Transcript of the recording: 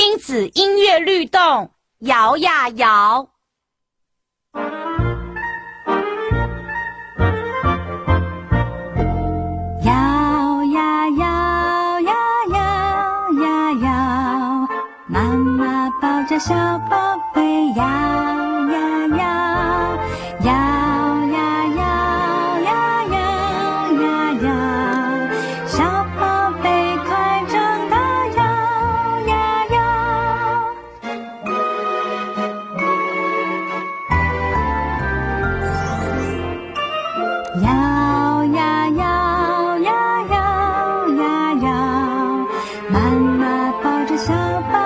亲子音乐律动，摇呀摇。 摇呀摇呀摇呀摇，妈妈抱着小宝贝摇呀摇，摇呀摇呀摇呀摇，小宝贝快长大摇呀摇。摇呀摇呀摇呀摇，妈妈抱着小宝